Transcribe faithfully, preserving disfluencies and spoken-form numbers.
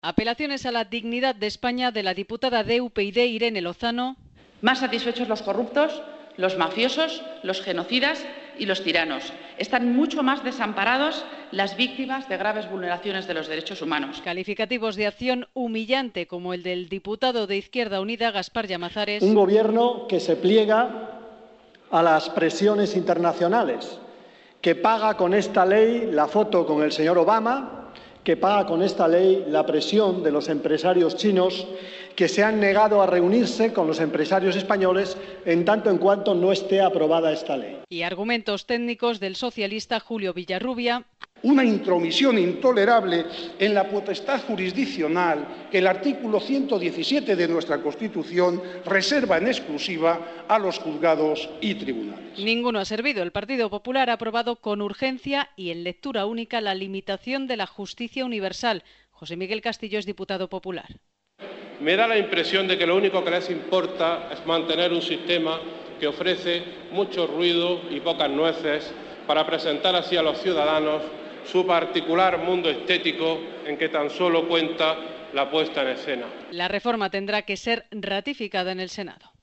Apelaciones a la dignidad de España de la diputada de U P y D, Irene Lozano. Más satisfechos los corruptos, los mafiosos, los genocidas y los tiranos. Están mucho más desamparados las víctimas de graves vulneraciones de los derechos humanos. Calificativos de acción humillante como el del diputado de Izquierda Unida, Gaspar Llamazares. Un gobierno que se pliega a las presiones internacionales, que paga con esta ley la foto con el señor Obama, que paga con esta ley la presión de los empresarios chinos que se han negado a reunirse con los empresarios españoles en tanto en cuanto no esté aprobada esta ley. Y argumentos técnicos del socialista Julio Villarrubia. Una intromisión intolerable en la potestad jurisdiccional que el artículo ciento diecisiete de nuestra Constitución reserva en exclusiva a los juzgados y tribunales. Ninguno ha servido. El Partido Popular ha aprobado con urgencia y en lectura única la limitación de la justicia universal. José Miguel Castillo es diputado popular. Me da la impresión de que lo único que les importa es mantener un sistema que ofrece mucho ruido y pocas nueces para presentar así a los ciudadanos su particular mundo estético en que tan solo cuenta la puesta en escena. La reforma tendrá que ser ratificada en el Senado.